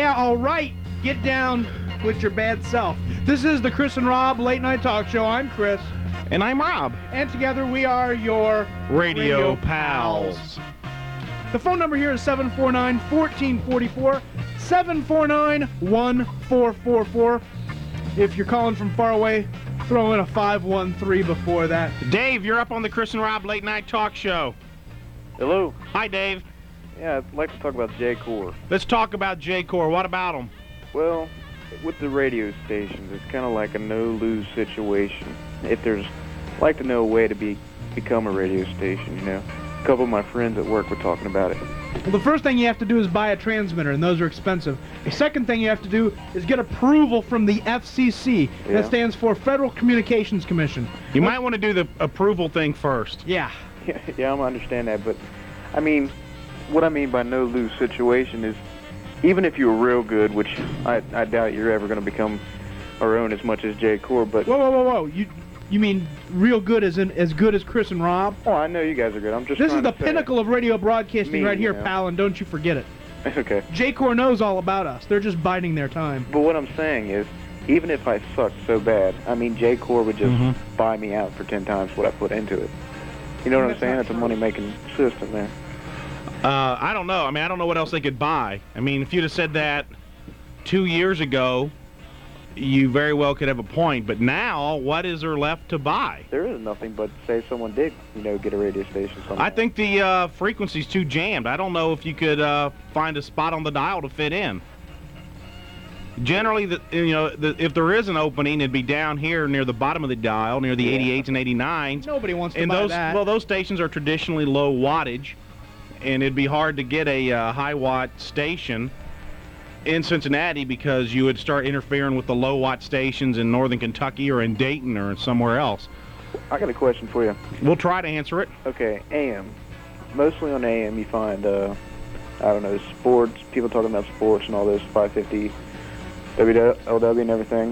Yeah, all right. Get down with your bad self. This is the Chris and Rob Late Night Talk Show. I'm Chris. And I'm Rob. And together we are your Radio Pals. The phone number here is 749-1444, 749-1444. If you're calling from far away, throw in a 513 before that. Dave, you're up on the Chris and Rob Late Night Talk Show. Hello. Hi, Dave. Yeah, I'd like to talk about J. Core. Let's talk about J. Core. What about him? Well, with the radio stations, it's kind of like a no-lose situation. If there's, I'd like to know a way to become a radio station, you know. A couple of my friends at work were talking about it. Well, the first thing you have to do is buy a transmitter, and those are expensive. The second thing you have to do is get approval from the FCC. Yeah. That stands for Federal Communications Commission. You might want to do the approval thing first. Yeah. Yeah, I understand that, but, I mean, what I mean by no-lose situation is, even if you were real good, which I doubt you're ever going to become our own as much as J. Core, but... Whoa. You mean real good as in as good as Chris and Rob? Oh, I know you guys are good. I'm just This is trying the to say. pinnacle of radio broadcasting right here, you know. pal, and don't you forget it. Okay. J-Core knows all about us. They're just biding their time. But what I'm saying is, even if I sucked so bad, I mean, J. Core would just buy me out for 10 times what I put into it. You know what I'm That's saying? not It's a true. money-making system there. I don't know. I mean, I don't know what else they could buy. I mean, if you'd have said that 2 years ago, you very well could have a point. But now, what is there left to buy? There is nothing but, say someone did, you know, get a radio station somehow. I think the frequency's too jammed. I don't know if you could find a spot on the dial to fit in. Generally, if there is an opening, it'd be down here near the bottom of the dial, near the 88s and 89s. Nobody wants to And buy those, that. well, those stations are traditionally low wattage, and it'd be hard to get a high watt station in Cincinnati because you would start interfering with the low watt stations in northern Kentucky or in Dayton or somewhere else. I got a question for you. We'll try to answer it. Okay, AM. Mostly on AM you find, I don't know, sports, people talking about sports and all this, 550, WLW and everything.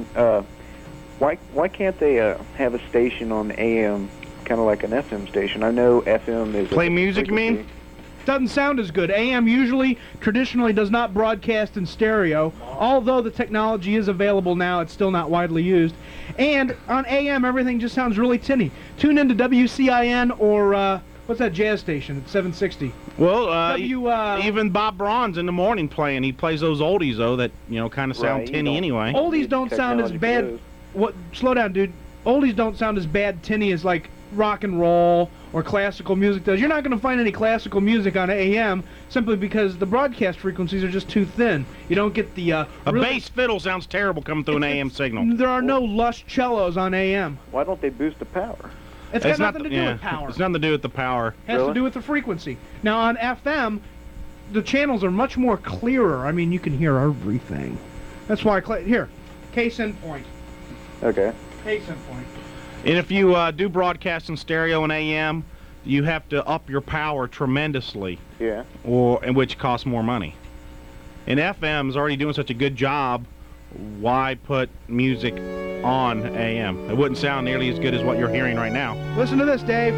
Why can't they have a station on AM, kind of like an FM station? I know FM is... Play music, you mean? Doesn't sound as good. AM usually, traditionally, does not broadcast in stereo. Although the technology is available now, it's still not widely used. And on AM, everything just sounds really tinny. Tune into WCIN or, what's that jazz station at 760? Well, even Bob Braun's in the morning playing. He plays those oldies, though, that, kind of sound Right, tinny anyway. Oldies don't sound as Technology bad. Slow down, dude. Oldies don't sound as bad tinny as, like, rock and roll or classical music does. You're not going to find any classical music on AM simply because the broadcast frequencies are just too thin. You don't get the A bass fiddle sounds terrible coming through an AM signal. There are no lush cellos on AM. Why don't they boost the power? It's got nothing to do with power. It's nothing to do with the power. It has to do with the frequency. Now on FM, the channels are much more clearer. I mean, you can hear everything. That's why here, case in point. Okay. Case in point. And if you do broadcast in stereo and AM, you have to up your power tremendously, Yeah. which costs more money. And FM is already doing such a good job, why put music on AM? It wouldn't sound nearly as good as what you're hearing right now. Listen to this, Dave.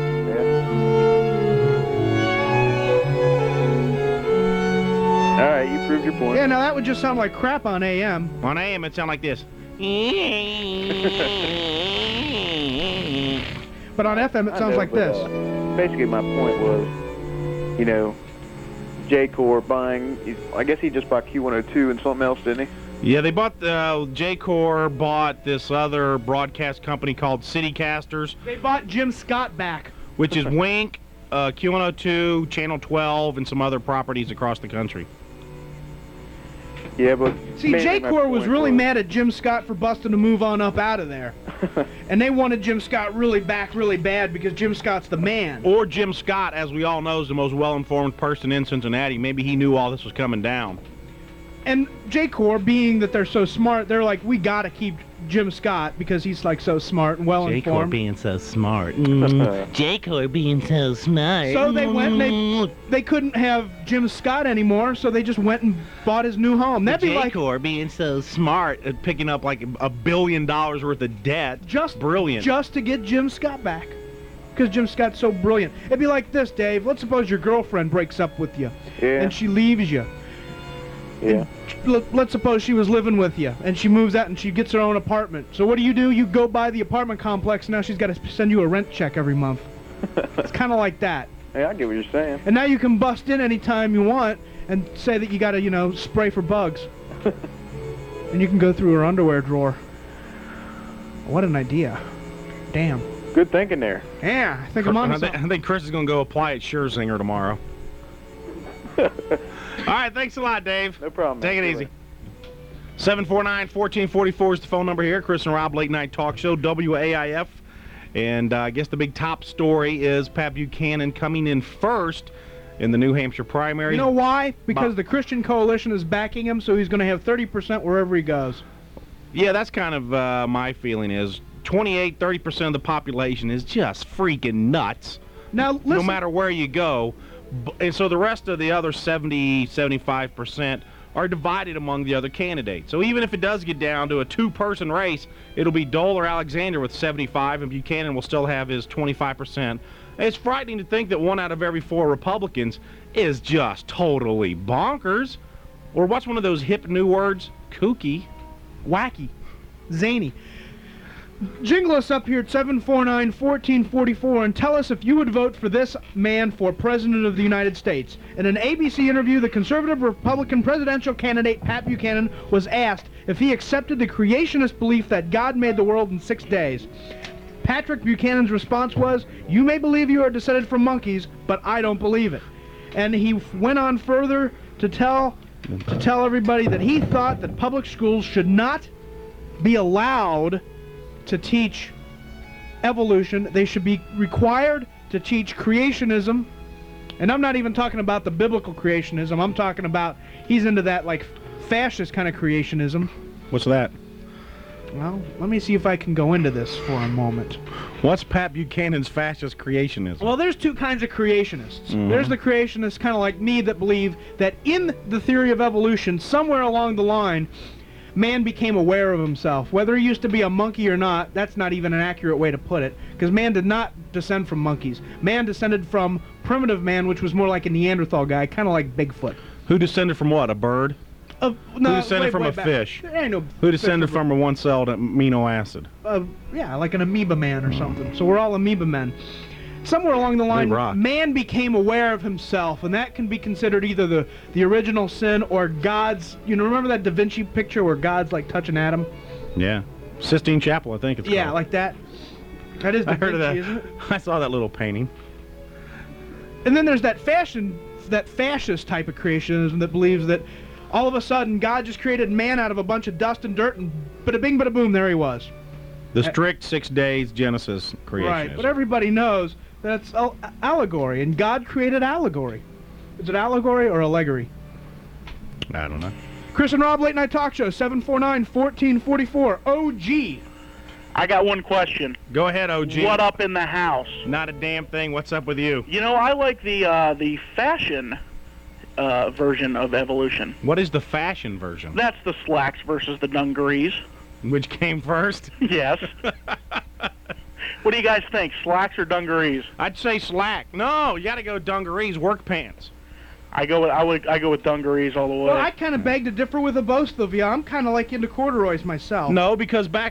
All right, you proved your point. Yeah, now that would just sound like crap on AM. On AM, it sound like this. But on FM, it I sounds know, like but, this. Basically, my point was, J. Core buying, I guess he just bought Q102 and something else, didn't he? Yeah, they bought, J-Core bought this other broadcast company called CityCasters, They bought Jim Scott back. which is Wink, Q102, Channel 12, and some other properties across the country. Yeah, but... See, J-Core was really mad at Jim Scott for busting a move on up out of there. And they wanted Jim Scott really back really bad because Jim Scott's the man. Or Jim Scott, as we all know, is the most well-informed person in Cincinnati. Maybe he knew all this was coming down. And J-Core, being that they're so smart, they're like, we gotta keep Jim Scott because he's like so smart and well-informed. J-Core being so smart. J-Core being so smart. So they went and they couldn't have Jim Scott anymore, so they just went and bought his new home. That'd be like J-Core being so Smart at picking up like $1 billion worth of debt. just Brilliant. just to get Jim Scott back. Because Jim Scott's so brilliant. It'd be like this, Dave. Let's suppose your girlfriend breaks up with you Yeah. and she leaves you. Yeah. Let's suppose she was living with you, and she moves out and she gets her own apartment. So what do? You go buy the apartment complex, now she's got to send you a rent check every month. It's kind of like that. Hey, I get what you're saying. And now you can bust in anytime you want and say that you got to, spray for bugs. And you can go through her underwear drawer. What an idea. Damn. Good thinking there. Yeah, I think I'm on something. I think Chris is going to go apply at Scherzinger tomorrow. All right, thanks a lot, Dave. No problem. Take it man. easy. 749-1444 is the phone number here. Chris and Rob Late Night Talk Show, WAIF. And I guess the big top story is Pat Buchanan coming in first in the New Hampshire primary. You know why? Because the Christian Coalition is backing him, so he's going to have 30% wherever he goes. Yeah, that's kind of my feeling is 30% of the population is just freaking nuts. Now, listen. No matter where you go. And so the rest of the other 75% are divided among the other candidates. So even if it does get down to a two-person race, it'll be Dole or Alexander with 75, and Buchanan will still have his 25%. It's frightening to think that 1 out of every 4 Republicans is just totally bonkers. Or what's one of those hip new words? Kooky. Wacky. Zany. Jingle us up here at 749-1444 and tell us if you would vote for this man for President of the United States. In an ABC interview, the conservative Republican presidential candidate Pat Buchanan was asked if he accepted the creationist belief that God made the world in 6 days. Patrick Buchanan's response was, "You may believe you are descended from monkeys, but I don't believe it." And he went on further to tell everybody that he thought that public schools should not be allowed to teach evolution. They should be required to teach creationism. And I'm not even talking about the biblical creationism. I'm talking about, he's into that like fascist kind of creationism. What's that? Well, let me see if I can go into this for a moment. What's Pat Buchanan's fascist creationism? Well, there's two kinds of creationists. Mhm. There's the creationists kind of like me that believe that in the theory of evolution, somewhere along the line, man became aware of himself. Whether he used to be a monkey or not, that's not even an accurate way to put it, because man did not descend from monkeys. Man descended from primitive man, which was more like a Neanderthal guy, kind of like Bigfoot. Who descended from what? A bird? No, Who descended from way a back. fish? There ain't no Who fish descended from a one-celled amino acid? yeah, like an amoeba man or something. So we're all amoeba men. Somewhere along the line, rock. man became aware of himself, and that can be considered either the original sin or God's. Remember that Da Vinci picture where God's like touching Adam? Yeah. Sistine Chapel, I think it's Yeah, called. like that. That is Da I heard of Vinci, that. isn't it? I saw that little painting. And then there's that fascist type of creationism that believes that all of a sudden God just created man out of a bunch of dust and dirt, and bada bing, bada boom, there he was. The strict 6 days Genesis creationism. Right, but everybody knows that's allegory, and God created allegory. Is it allegory or allegory? I don't know. Chris and Rob Late Night Talk Show, 749-1444, OG. I got one question. Go ahead, OG. What up in the house? Not a damn thing. What's up with you? I like the fashion version of evolution. What is the fashion version? That's the slacks versus the dungarees. Which came first? Yes. What do you guys think, slacks or dungarees? I'd say slack. No, you got to go dungarees, work pants. I go with dungarees all the way. Well, I kind of beg to differ with the both of you. I'm kind of like into corduroys myself. No, because back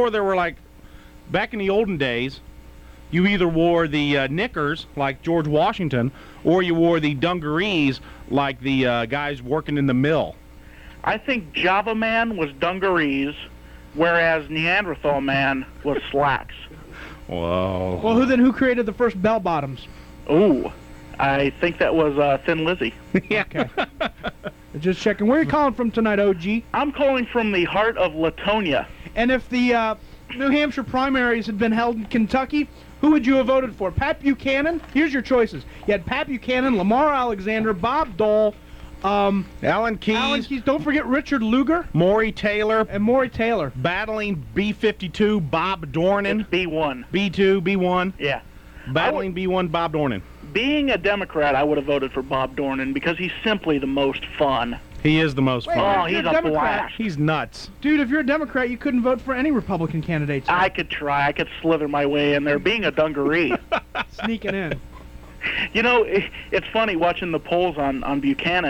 in the olden days, you either wore the knickers like George Washington, or you wore the dungarees like the guys working in the mill. I think Java Man was dungarees, whereas Neanderthal Man was slacks. Whoa. Well, who created the first bell bottoms? Ooh, I think that was Thin Lizzy. Yeah. Okay. Just checking. Where are you calling from tonight, OG? I'm calling from the heart of Latonia. And if the New Hampshire primaries had been held in Kentucky, who would you have voted for? Pat Buchanan? Here's your choices. You had Pat Buchanan, Lamar Alexander, Bob Dole, Alan Keyes, don't forget Richard Lugar, Maury Taylor, and Maury Taylor. battling B-52 Bob Dornan, It's B1. B2, B1, Yeah. battling B1 Bob Dornan. Being a Democrat, I would have voted for Bob Dornan because he's simply the most fun. He is the most Wait, fun. Oh, if you're he's a Democrat, blast. He's nuts. Dude, if you're a Democrat, you couldn't vote for any Republican candidates. I could try. I could slither my way in there. Being a dungaree. Sneaking in. It's funny watching the polls on Buchanan.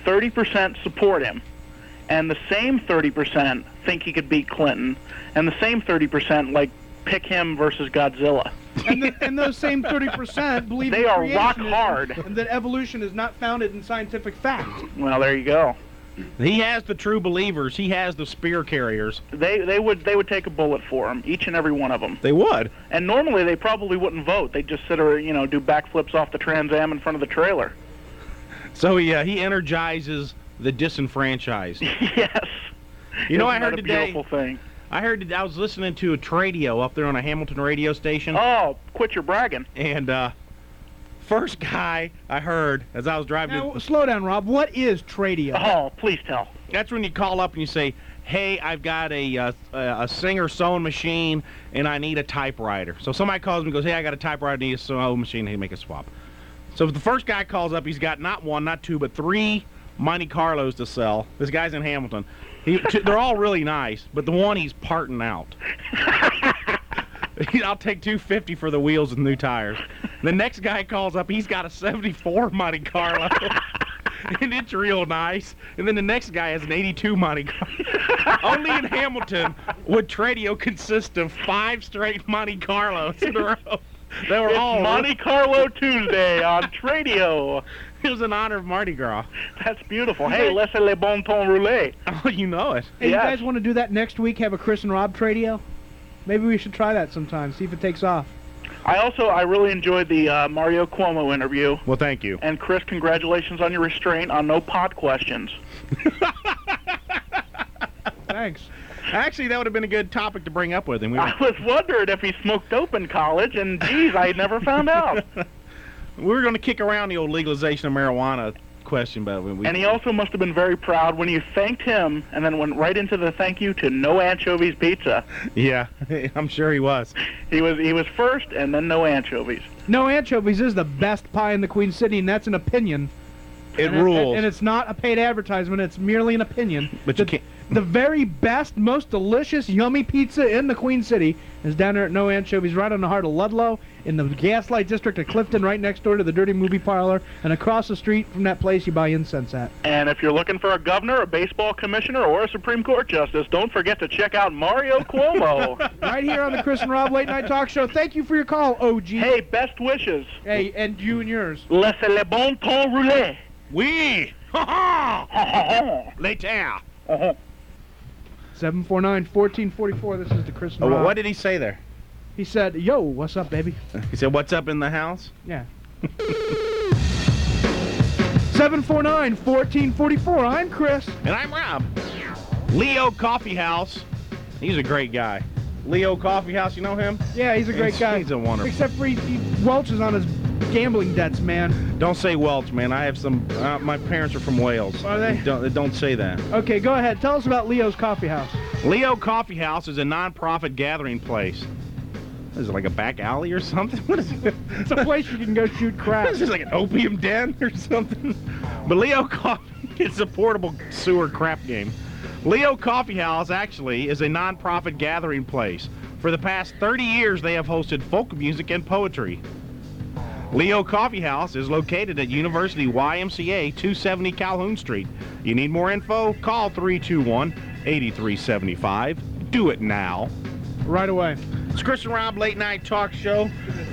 30% support him, and the same 30% think he could beat Clinton, and the same 30% pick him versus Godzilla. And those same 30% believe They in are rock creationism hard. and that evolution is not founded in scientific fact. Well, there you go. He has the true believers. He has the spear carriers. They would take a bullet for him, each and every one of them. They would. And normally they probably wouldn't vote. They'd just sit or do backflips off the Trans Am in front of the trailer. So he energizes the disenfranchised. Yes. You know, I Isn't heard that a today. beautiful thing? I was listening to a Tradio up there on a Hamilton radio station. Oh, quit your bragging. And first guy I heard as I was driving. Now, slow down, Rob. What is Tradio? Oh, please tell. That's when you call up and you say, "Hey, I've got a Singer sewing machine and I need a typewriter." So somebody calls me and goes, "Hey, I got a typewriter, I need a sewing machine." They make a swap. So the first guy calls up, he's got not one, not two, but 3 Monte Carlos to sell. This guy's in Hamilton. They're all really nice, but the one he's parting out. I'll take $250 for the wheels and new tires. The next guy calls up, he's got a 74 Monte Carlo. And it's real nice. And then the next guy has an 82 Monte Carlo. Only in Hamilton would Tradio consist of 5 straight Monte Carlos in a row. They were It's all Monte Carlo Tuesday on Tradio. It was in honor of Mardi Gras. That's beautiful. Hey, laissez le bon temps rouler. Oh, you know it. Hey, Yes. you guys want to do that next week? Have a Chris and Rob Tradio? Maybe we should try that sometime. See if it takes off. I really enjoyed the Mario Cuomo interview. Well, thank you. And Chris, congratulations on your restraint on no pod questions. Thanks. Actually, that would have been a good topic to bring up with him. I was wondering if he smoked dope in college, and geez, I never found out. We were going to kick around the old legalization of marijuana question, but we And he also must have been very proud when you thanked him and then went right into the thank you to No Anchovies Pizza. Yeah, I'm sure he was. He was first, and then No Anchovies. No Anchovies is the best pie in the Queen City, and that's an opinion. It And rules. and it's not a paid advertisement. It's merely an opinion. But you can't. The very best, most delicious, yummy pizza in the Queen City is down there at No Anchovies, right on the heart of Ludlow, in the Gaslight District of Clifton, right next door to the Dirty Movie Parlor, and across the street from that place you buy incense at. And if you're looking for a governor, a baseball commissioner, or a Supreme Court justice, don't forget to check out Mario Cuomo. Right here on the Chris and Rob Late Night Talk Show. Thank you for your call, OG. Hey, best wishes. Hey, and you and yours. Laissez le bon temps rouler. Oui! Ha ha! Later! 749-1444. This is the Chris and Oh, Rob. what did he say there? He said, yo, what's up, baby? He said, "What's up in the house?" Yeah. 749-1444. I'm Chris. And I'm Rob. Leo Coffee House. He's a great guy. Leo Coffee House, you know him? Yeah, he's a great guy. He's a wonderful. Except for he welches on his gambling debts, man. Don't say Welch, man. I have some. My parents are from Wales. Are they? Don't say that. Okay, go ahead. Tell us about Leo's Coffee House. Leo Coffee House is a non-profit gathering place. Is it like a back alley or something? What is it? It's a place you can go shoot crap. Is this like an opium den or something? But Leo Coffee is a portable sewer crap game. Leo Coffee House actually is a non-profit gathering place. For the past 30 years, they have hosted folk music and poetry. Leo Coffee House is located at University YMCA 270 Calhoun Street. You need more info? Call 321-8375. Do it now. Right away. It's Chris and Rob Late Night Talk Show.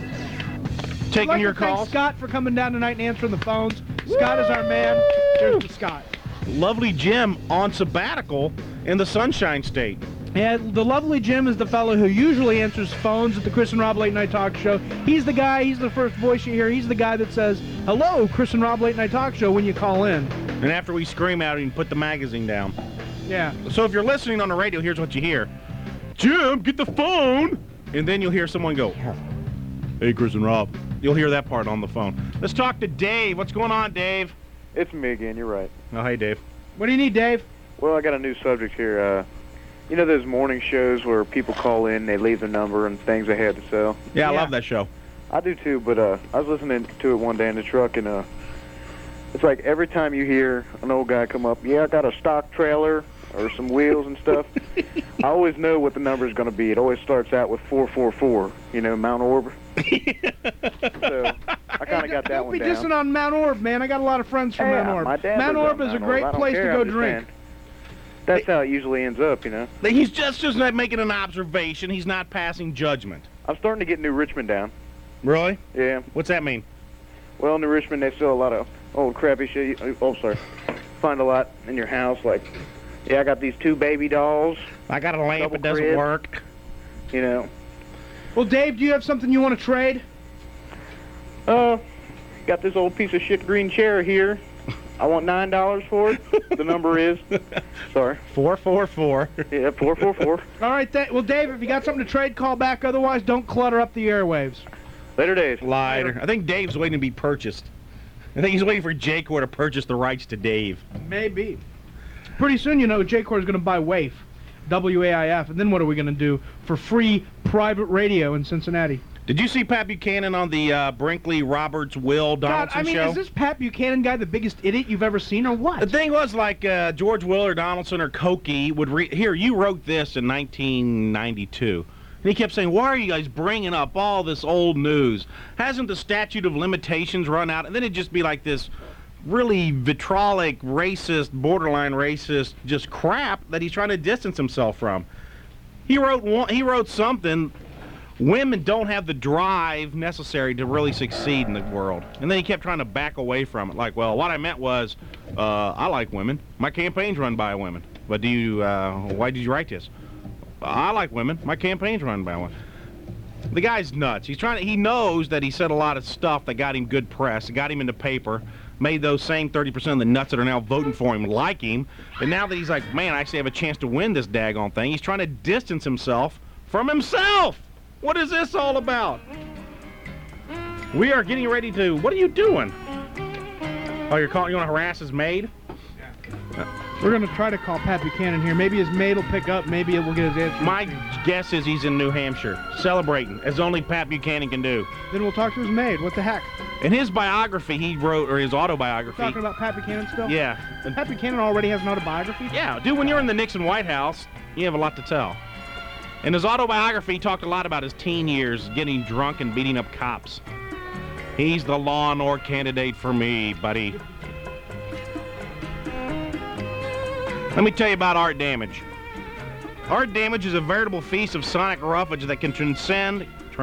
I'd Taking like your to thank calls. Scott for coming down tonight and answering the phones. Scott is our man. Here's to Scott. Lovely Jim on sabbatical in the Sunshine State. Yeah, the lovely Jim is the fellow who usually answers phones at the Chris and Rob Late Night Talk Show. He's the guy, he's the first voice you hear. He's the guy that says, hello, Chris and Rob Late Night Talk Show when you call in. And after we scream at him, put the magazine down. Yeah. So if you're listening on the radio, here's what you hear. Jim, get the phone! And then you'll hear someone go, hey, Chris and Rob. You'll hear that part on the phone. Let's talk to Dave. What's going on, Dave? It's me again, you're right. Oh, hey, Dave. What do you need, Dave? Well, I got a new subject here. You know those morning shows where people call in, they leave their number and things they had to sell? Yeah, I Yeah. love that show. I do too, but I was listening to it one day in the truck, and it's like every time you hear an old guy come up, yeah, I got a stock trailer or some wheels and stuff, I always know what the number is going to be. It always starts out with 444, you know, Mount Orb. So I kind of got that don't one be down. dissing on Mount Orb, man. I got a lot of friends from Mount Orb. My dad Mount lives Orb on is a Mount great Orb. I don't place to care, go I'm just drink. saying. That's how it usually ends up, you know. He's just not making an observation. He's not passing judgment. I'm starting to get New Richmond down. Really? Yeah. What's that mean? Well, in New Richmond, they sell a lot of old crappy shit. Oh, sorry. Find a lot in your house, like, yeah, I got these 2 baby dolls, I got a lamp. Double It doesn't crib. work. you know. Well, Dave, do you have something you want to trade? Got this old piece of shit green chair here. I want $9 for it. The number is, sorry, 444. yeah, 444. All right, well, Dave, if you got something to trade, call back. Otherwise, don't clutter up the airwaves. Later days. Liar. I think Dave's waiting to be purchased. I think he's waiting for J-Core to purchase the rights to Dave. Maybe. Pretty soon, you know, J-Core is going to buy WAIF, WAIF, and then what are we going to do for free private radio in Cincinnati? Did you see Pat Buchanan on the Brinkley, Roberts, Will God, Donaldson I mean, show? is this Pat Buchanan guy the biggest idiot you've ever seen, or what? The thing was, like, George Will or Donaldson or Cokie would here, you wrote this in 1992. And he kept saying, why are you guys bringing up all this old news? Hasn't the statute of limitations run out? And then it'd just be like this really vitriolic, racist, borderline racist, just crap that he's trying to distance himself from. He wrote something, women don't have the drive necessary to really succeed in the world. And then he kept trying to back away from it. Like, well, what I meant was, I like women. My campaign's run by women. But why did you write this? I like women. My campaign's run by women. The guy's nuts. He knows that he said a lot of stuff that got him good press, got him in the paper, made those same 30% of the nuts that are now voting for him like him. And now that he's like, man, I actually have a chance to win this daggone thing, he's trying to distance himself from himself. What is this all about? We are getting ready to, what are you doing? Oh, you want to harass his maid? We're going to try to call Pat Buchanan here. Maybe his maid will pick up. Maybe it will get his answer. My guess is he's in New Hampshire, celebrating, as only Pat Buchanan can do. Then we'll talk to his maid. What the heck? In his biography he wrote, or his autobiography. Talking about Pat Buchanan still? Yeah. Pat Buchanan already has an autobiography? Yeah, dude, when you're in the Nixon White House, you have a lot to tell. In his autobiography, he talked a lot about his teen years, getting drunk and beating up cops. He's the law and order candidate for me, buddy. Let me tell you about Art Damage. Art Damage is a veritable feast of sonic roughage that can transcend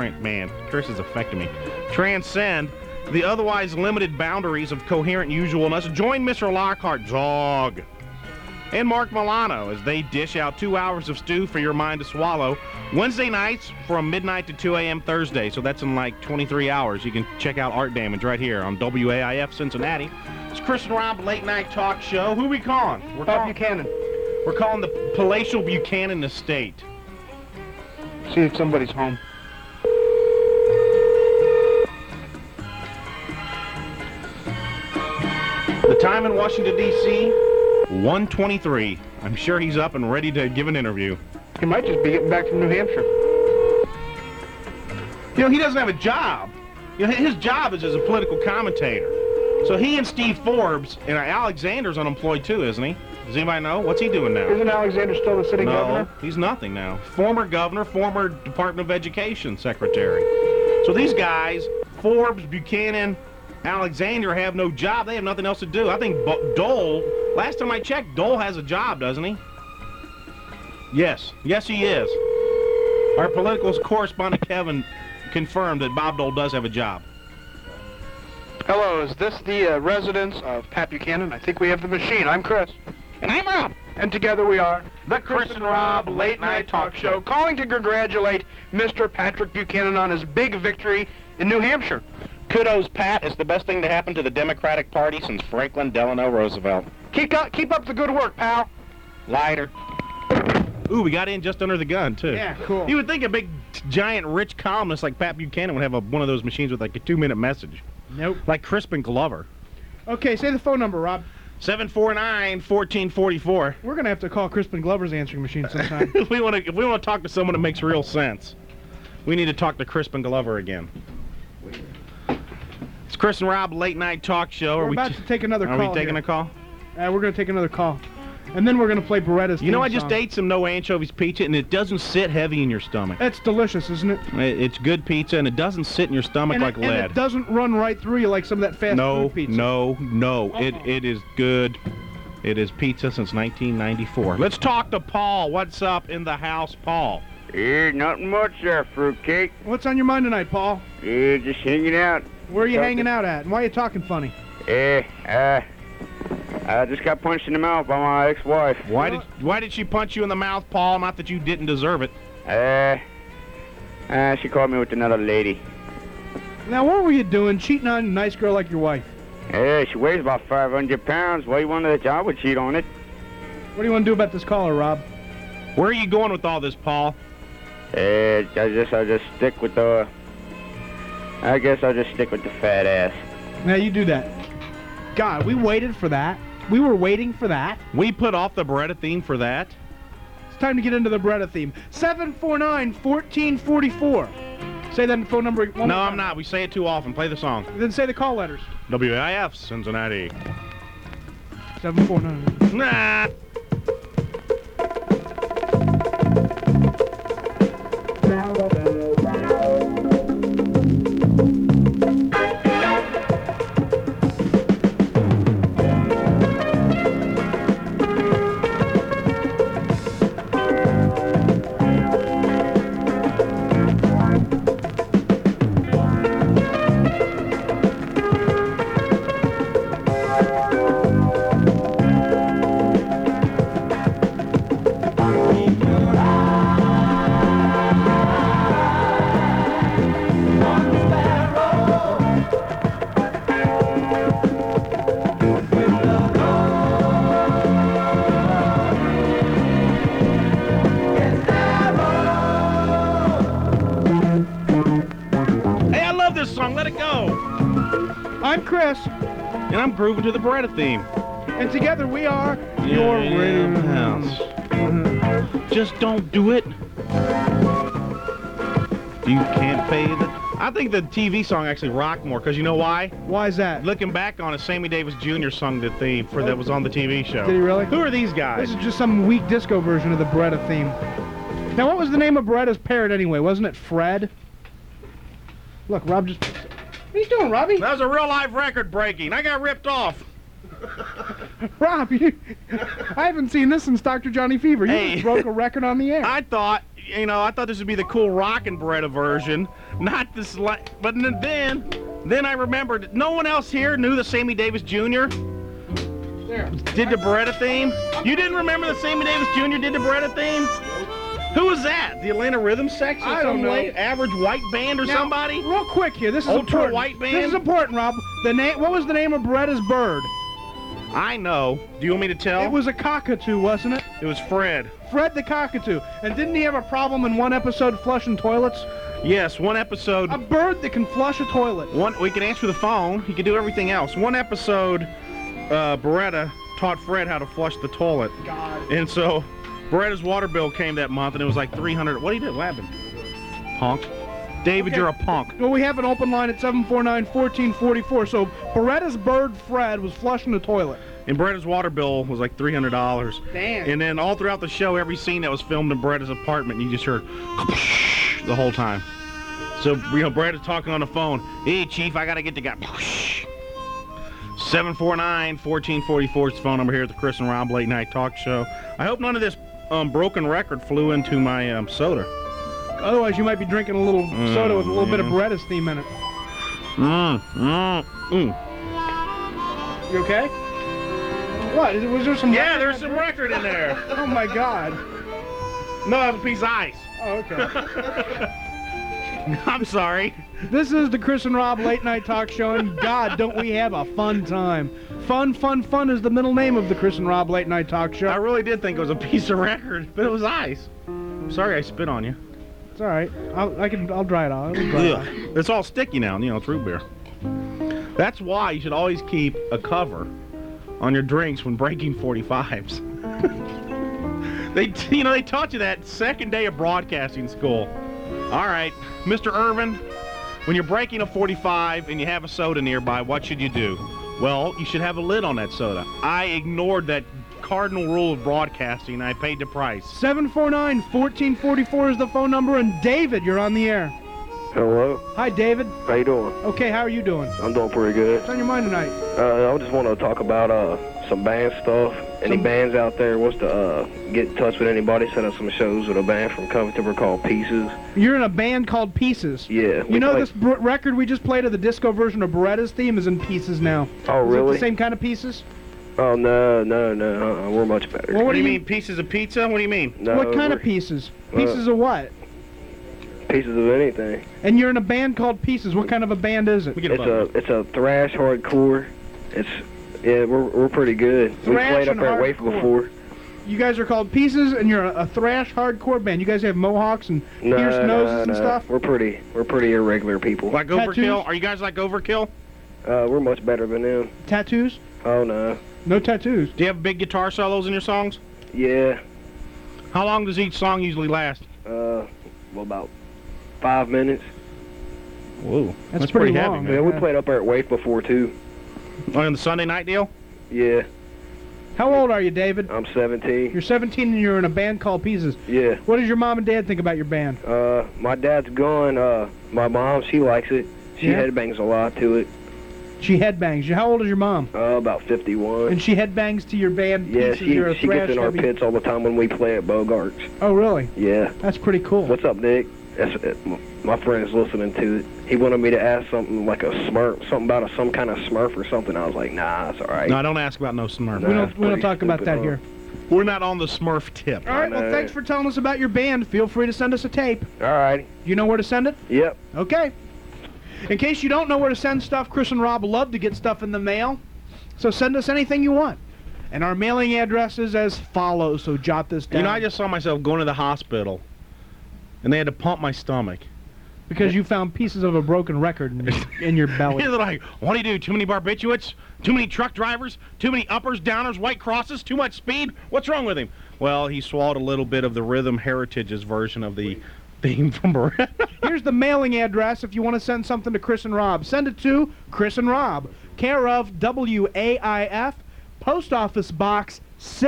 the otherwise limited boundaries of coherent usualness. Join Mr. Lockhart, Zog, and Mark Milano as they dish out 2 hours of stew for your mind to swallow. Wednesday nights from midnight to 2 a.m. Thursday, so that's in like 23 hours. You can check out Art Damage right here on WAIF Cincinnati. It's Chris and Rob Late Night Talk Show. Who are we calling? Pat Buchanan. We're calling the Palatial Buchanan Estate. See if somebody's home. The time in Washington, D.C., 1:23. I'm sure he's up and ready to give an interview. He might just be getting back from New Hampshire. You know, he doesn't have a job. You know, his job is as a political commentator. So he and Steve Forbes, and Alexander's unemployed too, isn't he? Does anybody know? What's he doing now? Isn't Alexander still the sitting governor? No, he's nothing now. Former governor, former Department of Education secretary. So these guys, Forbes, Buchanan, Alexander, have no job. They have nothing else to do. I think Dole, last time I checked, Dole has a job, doesn't he? Yes. Yes, he is. Our political correspondent, Kevin, confirmed that Bob Dole does have a job. Hello, is this the residence of Pat Buchanan? I think we have the machine. I'm Chris. And I'm Rob. And together we are the Chris and Rob Late Night Talk Show, calling to congratulate Mr. Patrick Buchanan on his big victory in New Hampshire. Kudos, Pat. It's the best thing to happen to the Democratic Party since Franklin Delano Roosevelt. Keep up the good work, pal. Lighter. Ooh, we got in just under the gun, too. Yeah, cool. You would think a big, giant, rich columnist like Pat Buchanan would have one of those machines with like a 2-minute message. Nope. Like Crispin Glover. Okay, say the phone number, Rob. 749-1444. We're going to have to call Crispin Glover's answering machine sometime. If we want to talk to someone that makes real sense, we need to talk to Crispin Glover again. It's Chris and Rob Late Night Talk Show. We're about to take another call. Are we taking here. a call? We're going to take another call. and then we're going to play Beretta's You know, I theme just song. ate some no anchovies pizza, and it doesn't sit heavy in your stomach. It's delicious, isn't it? It's good pizza, and it doesn't sit in your stomach And like it, and lead. it doesn't run right through you like some of that fast No, food pizza. no. It is good. It is pizza since 1994. Let's talk to Paul. What's up in the house, Paul? Nothing much there, fruitcake. What's on your mind tonight, Paul? Just hanging out. Where are you Talking- hanging out at? And why are you talking funny? I just got punched in the mouth by my ex-wife. Why did she punch you in the mouth, Paul? Not that you didn't deserve it. She caught me with another lady. Now, what were you doing cheating on a nice girl like your wife? She weighs about 500 pounds. Why you wonder that I would cheat on it? What do you want to do about this caller, Rob? Where are you going with all this, Paul? I guess I'll just stick with the fat ass. Now, you do that. God, we waited for that. We were waiting for that. We put off the Beretta theme for that. It's time to get into the Beretta theme. 749-1444. Say that phone number one No, more I'm time. not. We say it too often. Play the song. Then say the call letters. WAIF, Cincinnati. 749. Nah. Hey, I love this song. Let it go. I'm Chris, And I'm grooving to the Beretta theme. and together we are your radio house. Just don't do it. You can't pay the... I think the TV song actually rocked more, because you know why? Why is that? Looking back on it, Sammy Davis Jr. sung the theme for that was on the TV show. Did he really? Who are these guys? This is just some weak disco version of the Beretta theme. Now, what was the name of Beretta's parrot anyway? Wasn't it Fred? Look, Rob just... What are you doing, Robbie? That was a real live record breaking. I got ripped off. Rob, I haven't seen this since Dr. Johnny Fever. You Hey. just broke a record on the air. I thought this would be the cool rockin' Beretta version, not this. But then I remembered no one else here knew the Sammy Davis Jr. There. did the Beretta theme. You didn't remember that Sammy Davis Jr. did the Beretta theme? Who was that? The Atlanta Rhythm Section? I don't Some know. Average white band or Now, somebody? Real quick here, this is Ultra important. white band? This is important, Rob. What was the name of Beretta's bird? I know. Do you want me to tell? It was a cockatoo, wasn't it? It was Fred. Fred the cockatoo. And didn't he have a problem in one episode flushing toilets? Yes, one episode. A bird that can flush a toilet. We can answer the phone. He can do everything else. One episode, Beretta taught Fred how to flush the toilet. God. And so Beretta's water bill came that month, and it was like $300. What do you do? What happened? Punk. David, Okay. you're a punk. Well, we have an open line at 749-1444. So Beretta's bird Fred was flushing the toilet. And Beretta's water bill was like $300. Damn. And then all throughout the show, every scene that was filmed in Beretta's apartment, you just heard the whole time. So, Beretta's talking on the phone. Hey, Chief, I got to get the guy. 749-1444 is the phone number here at the Chris and Rob Late Night Talk Show. I hope none of this broken record flew into my soda. Otherwise, you might be drinking a little soda with a little bit of Beretta's theme in it. You okay? What? Was there some... Yeah, there's some record in there. Oh, my God. No, I have a piece of ice. Oh, okay. I'm sorry. This is the Chris and Rob Late Night Talk Show, and God, don't we have a fun time. Fun, fun, fun is the middle name of the Chris and Rob Late Night Talk Show. I really did think it was a piece of record, but it was ice. Sorry I spit on you. It's all right. I'll dry it out. It'll dry it out. It's all sticky now, it's root beer. That's why you should always keep a cover on your drinks when breaking 45s. They taught you that second day of broadcasting school. All right, Mr. Irvin, when you're breaking a 45 and you have a soda nearby, what should you do? Well, you should have a lid on that soda. I ignored that cardinal rule of broadcasting. I paid the price. 749-1444 is the phone number, and David, you're on the air. Hello. Hi, David. How you doing? Okay, how are you doing? I'm doing pretty good. What's on your mind tonight? I just want to talk about some band stuff. Any bands out there wants to get in touch with anybody, set up some shows with a band from Covington called Pieces. You're in a band called Pieces. Yeah. You know this record we just played of the disco version of Beretta's theme is in Pieces now. Oh, really? Is it the same kind of Pieces? Oh, no. We're much better. Well, What do you mean, pieces of pizza? What do you mean? No, what kind we're of Pieces? Pieces of what? Pieces of anything. And you're in a band called Pieces. What kind of a band is it? It's a thrash hardcore. We're pretty good. We Thrash played up and at Waif hardcore. before. You guys are called Pieces, and you're a thrash hardcore band. You guys have mohawks and pierced noses and stuff? We're pretty irregular people. Like Tattoos? Overkill? Are you guys like Overkill? We're much better than them. Tattoos? Oh, no. No tattoos. Do you have big guitar solos in your songs? Yeah. How long does each song usually last? About 5 minutes. Whoa, That's pretty heavy, long. man. Yeah, we played up there at Waif before, too. On the Sunday night deal? Yeah. How old are you, David? I'm 17. You're 17 and you're in a band called Pieces. Yeah. What does your mom and dad think about your band? My dad's gone. My mom, she likes it. She Yeah? headbangs a lot to it. She headbangs. How old is your mom? About 51. And she headbangs to your band Yeah, Pieces. You're a she thrash gets in our heavy- pits all the time when we play at Bogart's. Oh, really? Yeah. That's pretty cool. What's up, Nick? My friend's listening to it. He wanted me to ask something like a Smurf, something about some kind of Smurf or something. I was like, nah, it's all right. No, don't ask about no Smurf. We That's don't pretty talk about stupid, that here. We're not on the Smurf tip. All right, well, know. thanks for telling us about your band. Feel free to send us a tape. All right. You know where to send it? Yep. Okay. In case you don't know where to send stuff, Chris and Rob love to get stuff in the mail. So send us anything you want. And our mailing address is as follows, so jot this down. You know, I just saw myself going to the hospital, and they had to pump my stomach. Because you found pieces of a broken record in your belly. They're like, what do you do? Too many barbiturates? Too many truck drivers? Too many uppers, downers, white crosses? Too much speed? What's wrong with him? Well, he swallowed a little bit of the Rhythm Heritage's version of the theme from Beretta. Here's the mailing address if you want to send something to Chris and Rob. Send it to Chris and Rob, care of WAIF, Post Office Box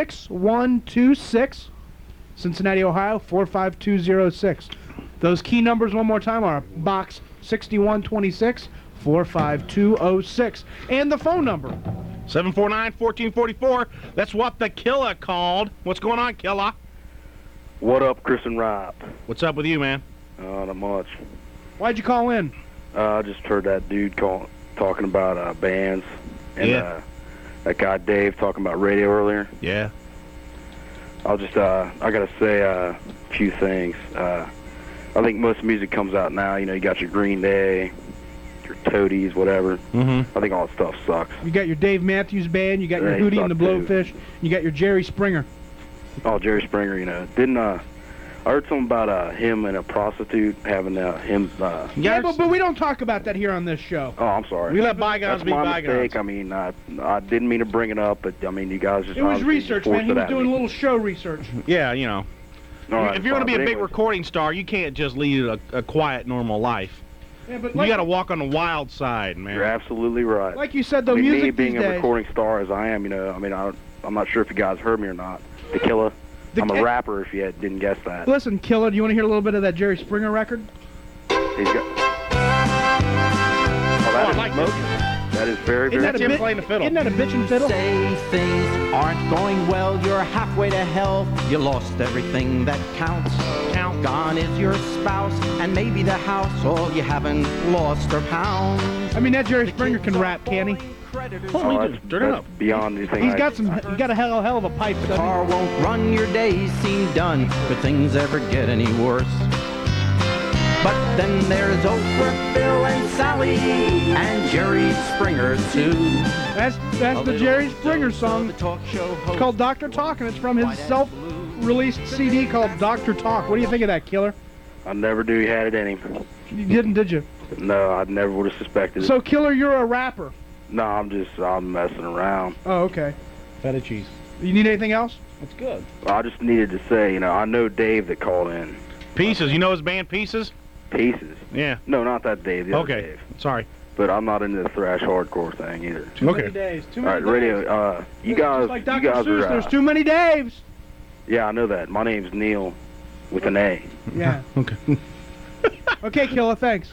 6126, Cincinnati, Ohio 45206. Those key numbers one more time are Box 6126, 45206. And the phone number. 749-1444. That's what the killer called. What's going on, killer? What up, Chris and Rob? What's up with you, man? Not much. Why'd you call in? I just heard that dude talking about bands. And Yeah. that guy Dave talking about radio earlier. Yeah. I gotta say a few things. I think most music comes out now. You know, you got your Green Day, your Toadies, whatever. Mm-hmm. I think all that stuff sucks. You got your Dave Matthews Band, you got your They Hootie and the suck, too. Blowfish, you got your Jerry Springer. Oh, Jerry Springer, you know. I heard something about him and a prostitute having him. Yeah, but we don't talk about that here on this show. Oh, I'm sorry. We let bygones That's be my bygones. mistake. I mean, I didn't mean to bring it up, but I mean, you guys just. It was obviously research, forced man. He it was at doing me. a little show research. Yeah, you know. All right, If you're going to be fine, a but big anyway. recording star, you can't just lead a quiet, normal life. Yeah, but You got to walk on the wild side, man. You're absolutely right. like you said, though, I mean, me music being these a days. recording star as I am, you know, I mean, I'm not sure if you guys heard me or not. The Killer. I'm a rapper. If you didn't guess that. Listen, Killer, do you want to hear a little bit of that Jerry Springer record? He's got. Oh, that I is like smoking. That is very, very. That's him playing the fiddle. Isn't that a bitchin' fiddle? Say things aren't going well, you're halfway to hell. You lost everything that counts. Gone is your spouse and maybe the house. All you haven't lost are pounds. I mean, that Jerry Springer can rap, can he? Oh, that's beyond anything. He got a hell of a pipe. The car won't run, your days seem done. Could things ever get any worse? But then there's Oprah, Bill, and Sally, and Jerry Springer, too. That's the Jerry Springer song. It's called Dr. Talk, and it's from his self-released CD called Dr. Talk. What do you think of that, Killer? I never knew he had it in him. You didn't, did you? No, I never would have suspected it. So, Killer, you're a rapper. No, I'm messing around. Oh, okay. Feta cheese. You need anything else? That's good. I just needed to say, you know, I know Dave that called in. Pieces. You know his band Pieces? Pieces. Yeah. No, not that Dave. The other Okay. Dave. Sorry. but I'm not into the thrash hardcore thing either. Too many days. Too All many right, days. radio. You It's guys, like you Dr. guys Seuss, are. there's too many Daves. Yeah, I know that. My name's Neil, with an A. Yeah. Okay. Okay, Killer, thanks.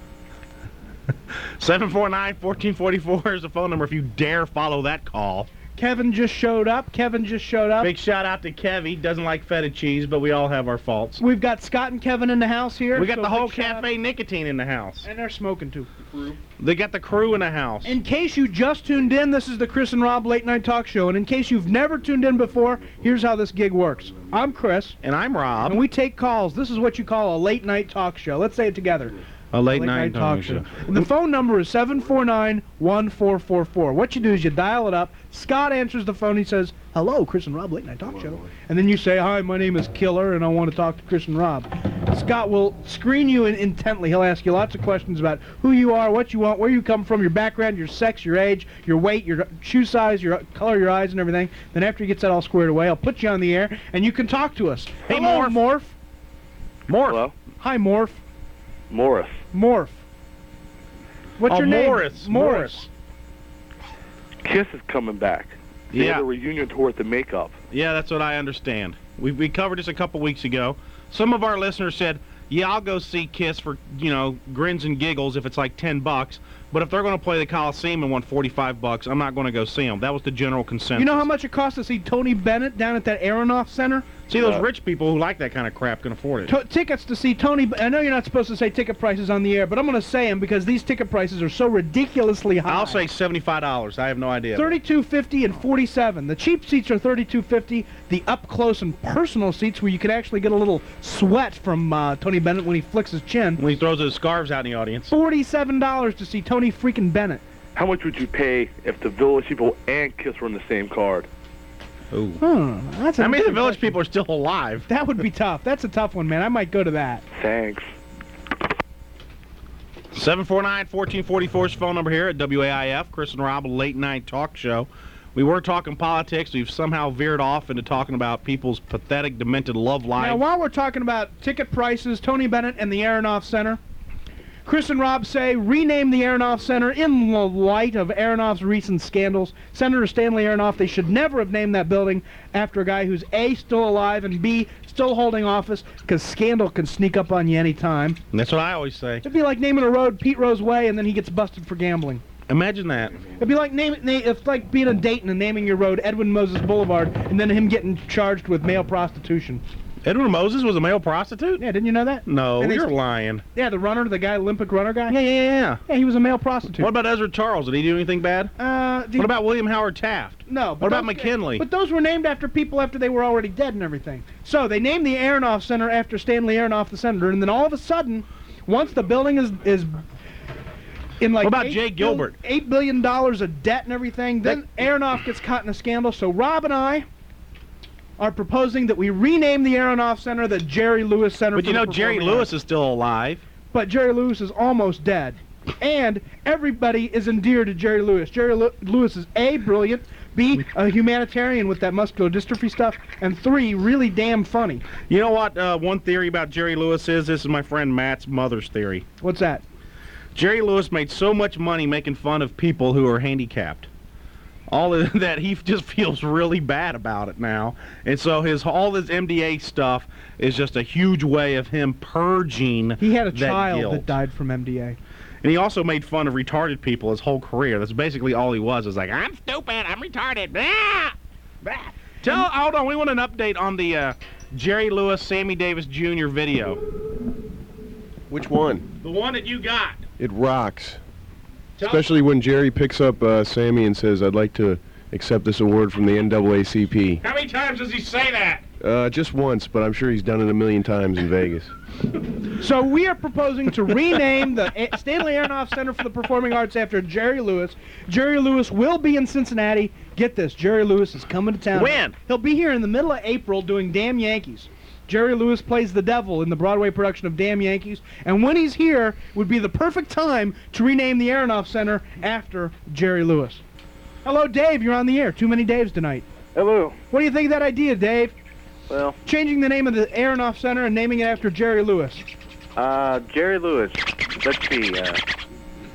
749-1444 is the phone number if you dare follow that call. Kevin just showed up. Big shout out to Kevy. Doesn't like feta cheese, but we all have our faults. We've got Scott and Kevin in the house here. We got so the whole big shout out. Cafe Nicotine in the house. And they're smoking too. They got the crew in the house. In case you just tuned in, this is the Chris and Rob Late Night Talk Show. And in case you've never tuned in before, here's how this gig works. I'm Chris. And I'm Rob. And we take calls. This is what you call a late night talk show. Let's say it together. A late night talk show. And the phone number is 749-1444. What you do is you dial it up. Scott answers the phone. He says, "Hello, Chris and Rob Late Night Talk Show." And then you say, "Hi, my name is Killer, and I want to talk to Chris and Rob." Scott will screen you intently. He'll ask you lots of questions about who you are, what you want, where you come from, your background, your sex, your age, your weight, your shoe size, your color of your eyes, and everything. Then after he gets that all squared away, I'll put you on the air, and you can talk to us. Hey, Hello, Morph. Hello? Hi, Morph. Morris. Morph. What's your name? Morris. Kiss is coming back. They Yeah. have a reunion tour at the Makeup. Yeah, that's what I understand. We covered this a couple weeks ago. Some of our listeners said, yeah, I'll go see Kiss for, grins and giggles if it's like $10. But if they're going to play the Coliseum and want $45, I'm not going to go see them. That was the general consensus. You know how much it costs to see Tony Bennett down at that Aronoff Center? See, those rich people who like that kind of crap can afford it. Tickets to see Tony. I know you're not supposed to say ticket prices on the air, but I'm going to say them because these ticket prices are so ridiculously high. I'll say $75. I have no idea. $32.50 and $47. The cheap seats are $32.50. The up close and personal seats, where you can actually get a little sweat from Tony Bennett when he flicks his chin. When he throws his scarves out in the audience. $47 to see Tony freaking Bennett. How much would you pay if the Village People and Kiss were on the same card? Ooh. That's I mean, the Village People are still alive. That would be tough. That's a tough one, man. I might go to that. Thanks. 749-1444 is the phone number here at WAIF, Chris and Rob, Late Night Talk Show. We were talking politics. We've somehow veered off into talking about people's pathetic, demented love life. Now, while we're talking about ticket prices, Tony Bennett and the Aronoff Center, Chris and Rob say rename the Aronoff Center in the light of Aronoff's recent scandals. Senator Stanley Aronoff, they should never have named that building after a guy who's A, still alive, and B, still holding office, because scandal can sneak up on you any time. And that's what I always say. It'd be like naming a road Pete Rose Way, and then he gets busted for gambling. Imagine that. It'd be like it's like being a Dayton and naming your road Edwin Moses Boulevard, and then him getting charged with male prostitution. Edwin Moses was a male prostitute? Yeah, didn't you know that? No, And you're lying. Yeah, the runner, the guy, Olympic runner guy. Yeah. Yeah, he was a male prostitute. What about Ezra Charles? Did he do anything bad? What about William Howard Taft? No. What about McKinley? But those were named after people after they were already dead and everything. So they named the Aronoff Center after Stanley Aronoff, the senator, and then all of a sudden, once the building is in like what about Jay Gilbert? $8 billion of debt and everything, then Aronoff gets caught in a scandal. So Rob and I are proposing that we rename the Aronoff Center the Jerry Lewis Center. But you know, Jerry Lewis is still alive. But Jerry Lewis is almost dead. And everybody is endeared to Jerry Lewis. Jerry Lewis is A, brilliant, B, a humanitarian with that muscular dystrophy stuff, and 3, really damn funny. You know what one theory about Jerry Lewis is? This is my friend Matt's mother's theory. What's that? Jerry Lewis made so much money making fun of people who are handicapped. All of that, he just feels really bad about it now. And so all his MDA stuff is just a huge way of him purging He had a that child guilt. that died from MDA. And he also made fun of retarded people his whole career. That's basically all he was like, I'm stupid, I'm retarded. Blah! Blah. Hold on, we want an update on the Jerry Lewis, Sammy Davis Jr. video. Which one? The one that you got. It rocks. Especially when Jerry picks up Sammy and says, I'd like to accept this award from the NAACP. How many times does he say that? Just once, but I'm sure he's done it a million times in Vegas. So we are proposing to rename the Stanley Aronoff Center for the Performing Arts after Jerry Lewis. Jerry Lewis will be in Cincinnati. Get this, Jerry Lewis is coming to town. When? He'll be here in the middle of April doing Damn Yankees. Jerry Lewis plays the devil in the Broadway production of Damn Yankees, and when he's here, would be the perfect time to rename the Aronoff Center after Jerry Lewis. Hello, Dave. You're on the air. Too many Daves tonight. Hello. What do you think of that idea, Dave? Well, Changing the name of the Aronoff Center and naming it after Jerry Lewis. Jerry Lewis. Let's see.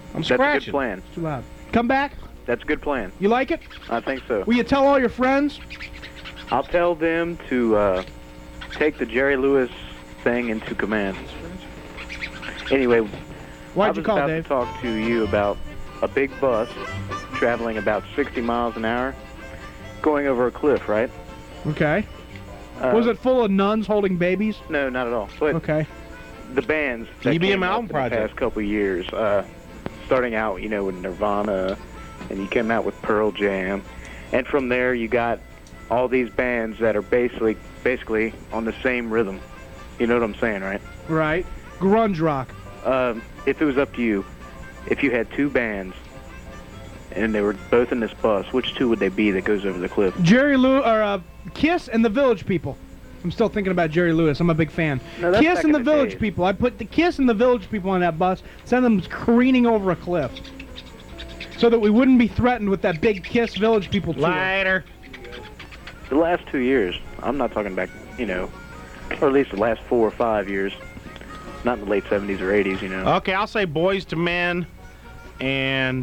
I'm That's a scratching. good plan. Too loud. Come back. That's a good plan. You like it? I think so. Will you tell all your friends? I'll tell them to take the Jerry Lewis thing into command. Anyway, Why'd you call, I was Dave? about to talk to you about a big bus traveling about 60 miles an hour going over a cliff, right? Okay. Was it full of nuns holding babies? No, not at all. But Okay. the bands that EBM came up Album in the Project. past couple of years, starting out, with Nirvana, and you came out with Pearl Jam, and from there you got all these bands that are basically on the same rhythm. You know what I'm saying, right? Right. Grunge rock. If it was up to you, if you had two bands and they were both in this bus, which two would they be that goes over the cliff? Jerry Lewis, or Kiss and the Village People. I'm still thinking about Jerry Lewis. I'm a big fan. No, that's Kiss back and in the the Village days. People. I put the Kiss and the Village People on that bus, send them careening over a cliff, so that we wouldn't be threatened with that big Kiss Village People tour. Later. The last 2 years, I'm not talking back, or at least the last 4 or 5 years, not in the late 70s or 80s, Okay, I'll say Boys to Men and...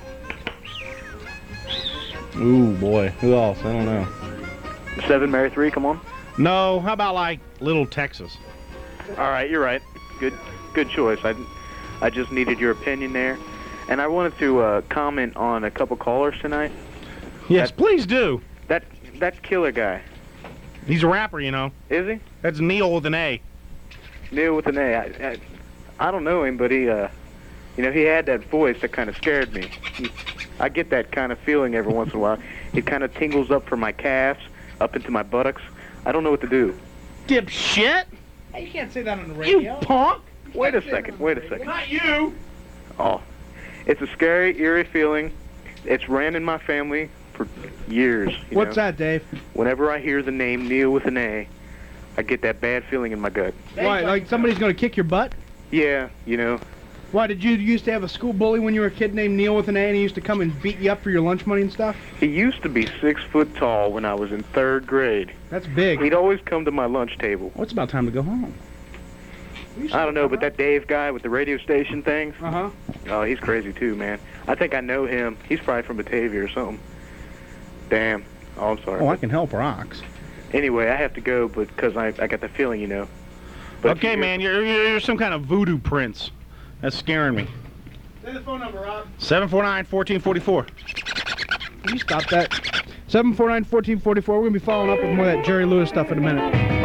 Ooh, boy. Who else? I don't know. 7 Mary 3, come on. No, how about, like, Little Texas? All right, you're right. Good choice. I just needed your opinion there. And I wanted to comment on a couple callers tonight. Yes, please do. That killer guy. He's a rapper, you know. Is he? That's Neil with an A. Neil with an A. I don't know him, but he had that voice that kind of scared me. I get that kind of feeling every once in a while. It kind of tingles up from my calves, up into my buttocks. I don't know what to do. Dipshit! Hey, you can't say that on the radio. You punk! Wait a second. Not you. Oh, it's a scary, eerie feeling. It's ran in my family for years. What's that, Dave? Whenever I hear the name Neil with an A, I get that bad feeling in my gut. Why? Like somebody's going to kick your butt? Yeah, Why, did you used to have a school bully when you were a kid named Neil with an A, and he used to come and beat you up for your lunch money and stuff? He used to be 6 foot tall when I was in 3rd grade. That's big. He'd always come to my lunch table. Well, it's about time to go home. I don't know, but that Dave guy with the radio station things, Uh-huh. oh, he's crazy too, man. I think I know him. He's probably from Batavia or something. Damn. Oh, I'm sorry. Oh, I can help rocks. Anyway, I have to go, but because I got the feeling, But Okay, man, you're some kind of voodoo prince. That's scaring me. Say the phone number, Rob. 749-1444. Can you stop that? 749-1444. We're going to be following up with more of that Jerry Lewis stuff in a minute.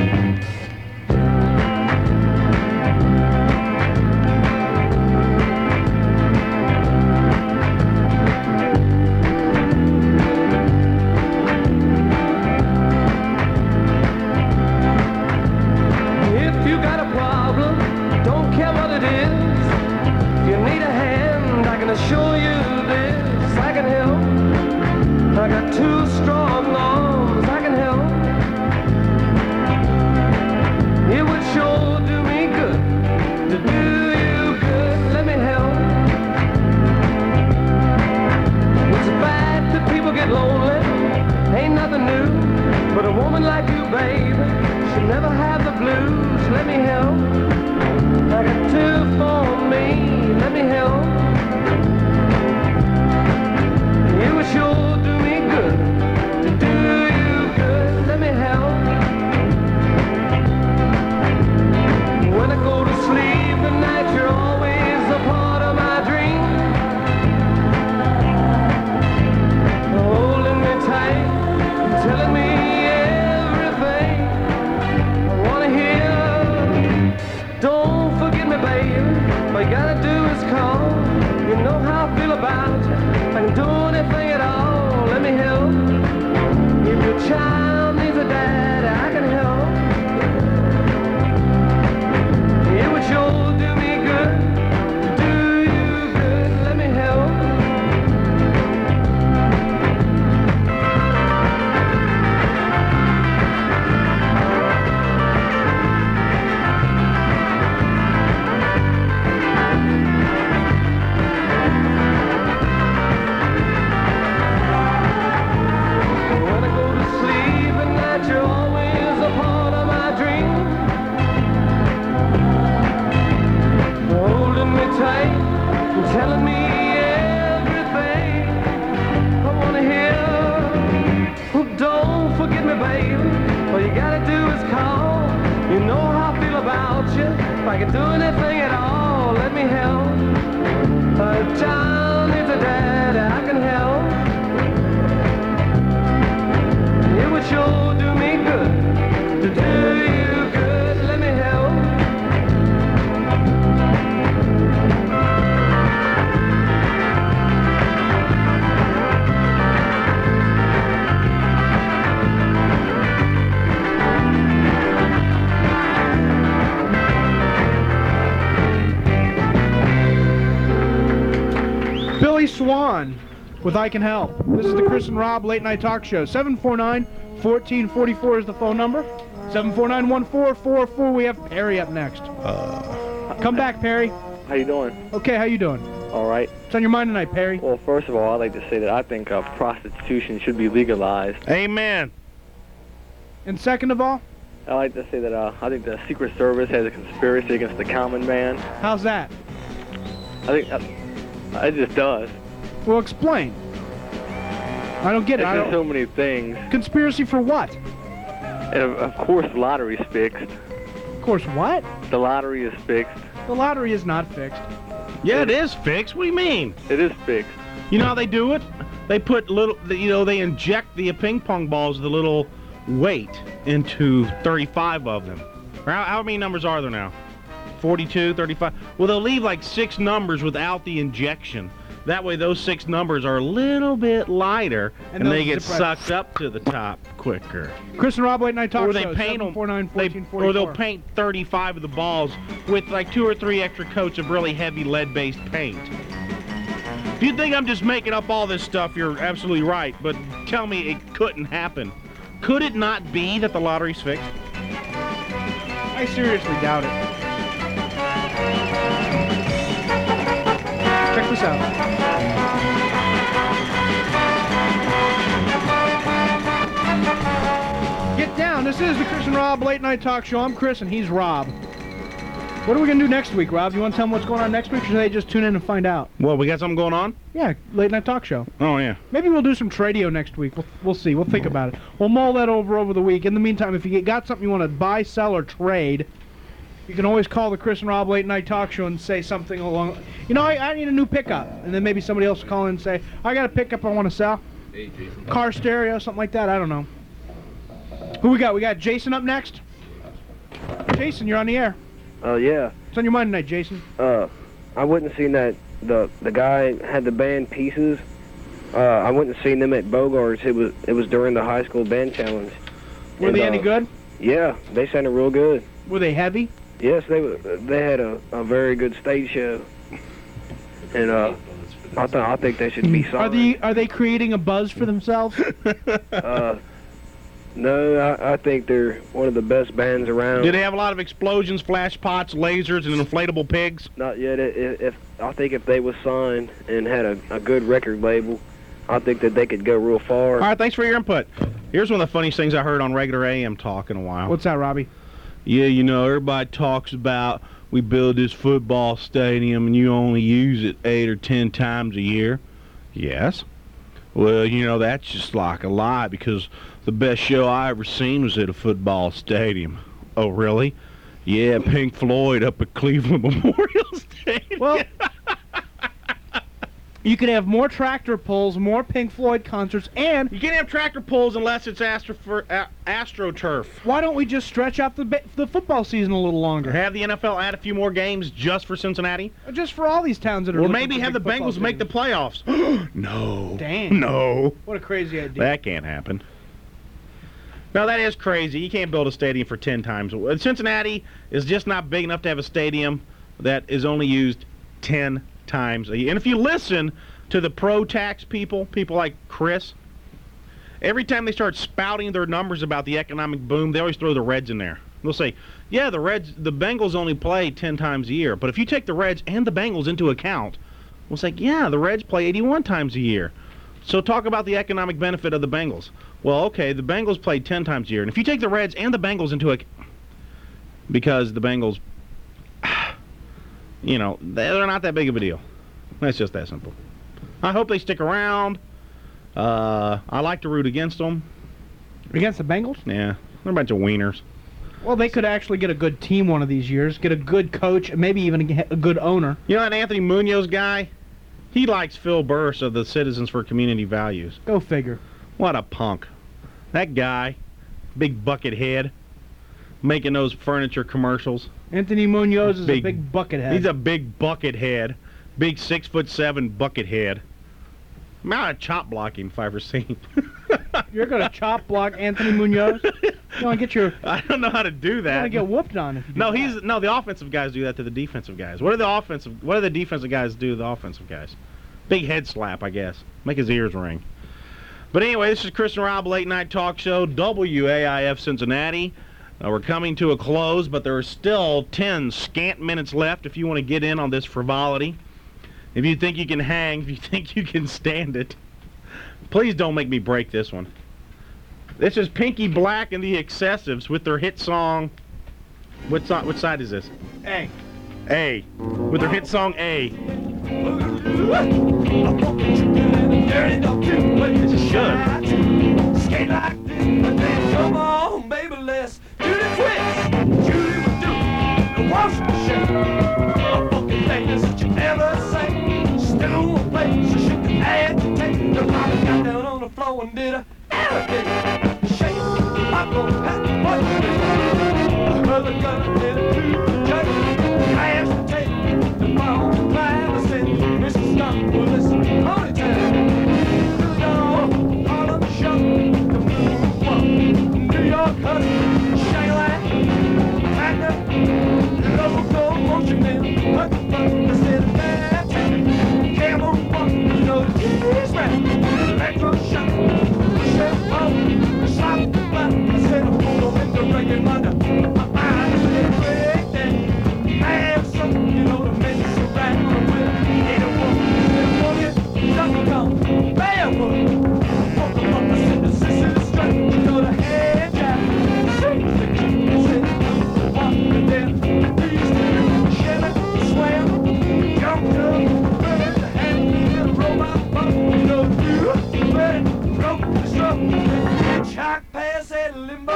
If you got a problem, don't care what it is. If you need a hand, I can assure you this. I can help. I got 2 strong arms. I can help. It would sure do me good to do you good. Let me help. It's bad that people get lonely. Ain't nothing new. But a woman like you, baby, should never have the blues. Let me help. I got 2 for me. Let me help. I can do anything at all, let me help. John needs a dad, I can help. It would sure do me good to do you good, let me help. Billy Swan with I Can Help. This is the Chris and Rob Late Night Talk Show. 749-1444 is the phone number. 749-1444. We have Perry up next. Come back, Perry. How you doing? Okay, how you doing? All right. What's on your mind tonight, Perry? Well, first of all, I'd like to say that I think prostitution should be legalized. Amen. And second of all? I'd like to say that I think the Secret Service has a conspiracy against the common man. How's that? I think it just does. Well, explain. I don't get it. There's just so many things. Conspiracy for what? And of course, the lottery's fixed. Of course, what? The lottery is fixed. The lottery is not fixed. Yeah, it is fixed. What do you mean? It is fixed. You know how they do it? They put they inject the ping pong balls with a little weight into 35 of them. How many numbers are there now? 42, 35? Well, they'll leave like 6 numbers without the injection. That way those 6 numbers are a little bit lighter, and they get sucked up to the top quicker. Chris and Rob Late Night Talk Or they Show, paint them, 749-1444. or they'll paint 35 of the balls with like 2 or 3 extra coats of really heavy lead-based paint. If you think I'm just making up all this stuff, you're absolutely right, but tell me it couldn't happen. Could it not be that the lottery's fixed? I seriously doubt it. Check this out. Get down. This is the Chris and Rob Late Night Talk Show. I'm Chris and he's Rob. What are we going to do next week, Rob? You want to tell them what's going on next week, or should they just tune in and find out? Well, we got something going on? Yeah, Late Night Talk Show. Oh, yeah. Maybe we'll do some Tradio next week. We'll see. We'll think about it. We'll mull that over the week. In the meantime, if you got something you want to buy, sell, or trade, you can always call the Chris and Rob Late Night Talk Show and say something along, I need a new pickup. And then maybe somebody else will call in and say, I got a pickup I want to sell. Hey, Jason. Car stereo, something like that. I don't know. Who we got? We got Jason up next. Jason, you're on the air. Yeah. What's on your mind tonight, Jason? I wouldn't have seen that the guy had the band Pieces. I wouldn't have seen them at Bogart's. It was during the high school band challenge. Were they any good? Yeah, they sounded real good. Were they heavy? Yes, they had a very good stage show. And I think they should be signed. Are they creating a buzz for themselves? No, I think they're one of the best bands around. Did they have a lot of explosions, flash pots, lasers, and inflatable pigs? Not yet. I think if they was signed and had a good record label, I think that they could go real far. All right, thanks for your input. Here's one of the funniest things I heard on regular AM talk in a while. What's that, Robbie? Yeah, everybody talks about we build this football stadium and you only use it 8 or 10 times a year. Yes. Well, that's just like a lie, because the best show I ever seen was at a football stadium. Oh, really? Yeah, Pink Floyd up at Cleveland Memorial Stadium. Well, you could have more tractor pulls, more Pink Floyd concerts, and... You can't have tractor pulls unless it's AstroTurf. Why don't we just stretch out the football season a little longer? Have the NFL add a few more games just for Cincinnati? Just for all these towns that are... Or maybe have the Bengals make the playoffs. No. Damn. No. What a crazy idea. That can't happen. No, that is crazy. You can't build a stadium for 10 times. Cincinnati is just not big enough to have a stadium that is only used 10 times a year. And if you listen to the pro-tax people like Chris, every time they start spouting their numbers about the economic boom, they always throw the Reds in there. They'll say, yeah, the Bengals only play 10 times a year. But if you take the Reds and the Bengals into account, we'll say, yeah, the Reds play 81 times a year. So talk about the economic benefit of the Bengals. Well, okay, the Bengals played 10 times a year. And if you take the Reds and the Bengals into account, because the Bengals, they're not that big of a deal. That's just that simple. I hope they stick around. I like to root against them. Against the Bengals? Yeah, they're a bunch of wieners. Well, they could actually get a good team one of these years, get a good coach, and maybe even a good owner. You know that Anthony Munoz guy? He likes Phil Burse of the Citizens for Community Values. Go figure. What a punk. That guy, big bucket head, making those furniture commercials. Anthony Munoz is a big bucket head. He's a big bucket head. Big 6'7" bucket head. I'm out of chop blocking if I ever seen. You're going to chop block Anthony Munoz? You want to get your... I don't know how to do that. You're going to get whooped on if you do that. No, the offensive guys do that to the defensive guys. What do the defensive guys do to the offensive guys? Big head slap, I guess. Make his ears ring. But anyway, this is Chris and Rob Late Night Talk Show, WAIF Cincinnati. We're coming to a close, but there are still 10 scant minutes left if you want to get in on this frivolity. If you think you can hang, if you think you can stand it, please don't make me break this one. This is Pinky Black and the Excessives with their hit song. What side is this? A. A. With their hit song A. This is good. Skate like this, but then come on, baby, let's do the twist. Julie will do the wash machine. A fucking thing that you ever say. Still on the place, she should agitate. The mama got down on the floor and did a alligator. Shake, I'm gonna have to watch this. Another gun did a two-judge. Crash the tape, the phone, climb the set. Mrs. Scott will listen all the time. Harlem Show, the Moonwalk, New York Hustle, Shangri-La, Panda, Logo Motion Man, Huck the Buck, the City Fantastic, Camel Walk, you know the keys rap, Electro Shock, Chef Pop, Slap the Black, I said a photo in the reggae mother, my mind is a break then, I have some, you know the men surround with, ain't a woman, jungle town, bad woman. Chalk pass and limbo.